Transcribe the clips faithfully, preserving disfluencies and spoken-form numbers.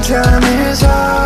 time is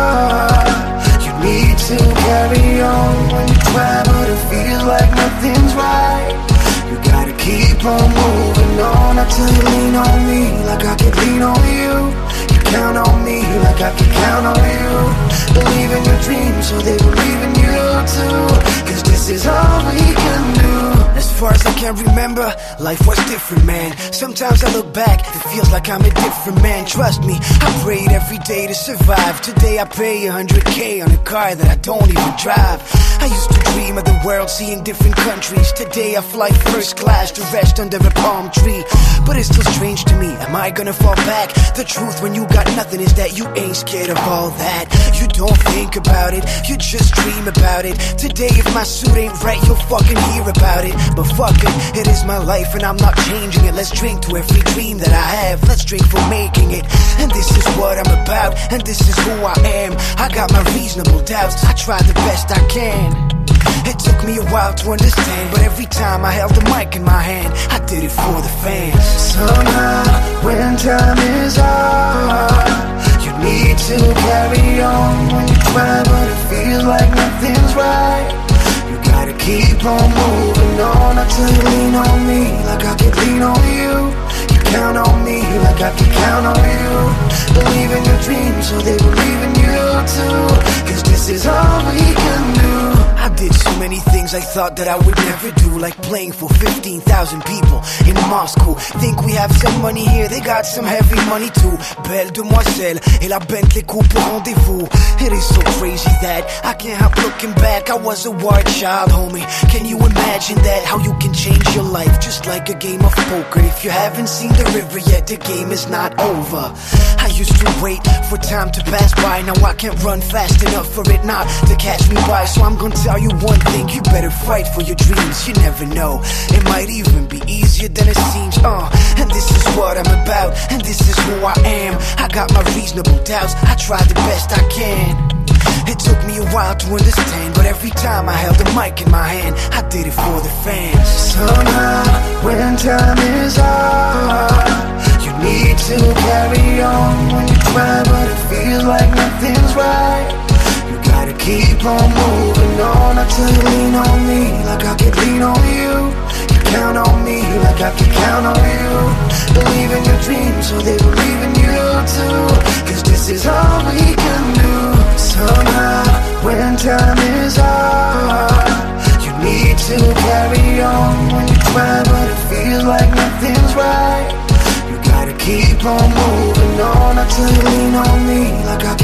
hard, you need to carry on. When you try but it feels like nothing's right, you gotta keep on moving on. I tell you, lean on me like I can lean on you. You count on me like I can count on you. Believe in your dreams so they believe in you too, cause this is all we can do. As far as I can remember, life was different, man. Sometimes I look back, it feels like I'm a different man. Trust me, I prayed every day to survive. Today I pay a hundred K on a car that I don't even drive. I used to dream of the world, seeing different countries. Today I fly first class to rest under a palm tree. But it's still strange to me, am I gonna fall back? The truth when you got nothing is that you ain't scared of all that. You don't think about it, you just dream about it. Today if my suit ain't right, you'll fucking hear about it. But fuck it, it is my life and I'm not changing it. Let's drink to every dream that I have, let's drink for making it. And this is what I'm about, and this is who I am. I got my reasonable doubts, I try the best I can. It took me a while to understand, but every time I held the mic in my hand, I did it for the fans. Somehow, when time is hard, you need to carry on. When you try but it feels like nothing's right, you gotta keep on moving on. I tell you, lean on me like I can lean on you. You count on me like I can count on you. Believe in your dreams so they believe in you too, cause this is all we can do. I did so many things I thought that I would never do, like playing for fifteen thousand people in Moscow. Think we have some money here, they got some heavy money too. Belle demoiselle et la Bentley coupe au rendezvous. It is so crazy that I can't help looking back. I was a war child, homie. Can you imagine that? How you can change your life just like a game of poker. If you haven't seen the river yet, the game is not over. I used to wait for time to pass by. Now I can't run fast enough for it not to catch me by. So I'm gonna tell you one thing, you better fight for your dreams. You never know, it might even be easier than it seems. Uh, and this is what I'm about, and this is who I am. I got my reasonable doubts, I try the best I can. It took me a while to understand, but every time I held the mic in my hand, I did it for the fans. Somehow, when time is hard, you need to carry on. When you try but it feels like nothing's right, you gotta keep on moving on. I tell you, lean on me like I can lean on you. You count on me like I can count on you. Believe in your dreams so they believe in you too, cause this is all we can do. Somehow, when time is hard, you need to carry on. When you try but it feels like nothing's right, you gotta keep on moving on. I tell you, lean on me like I can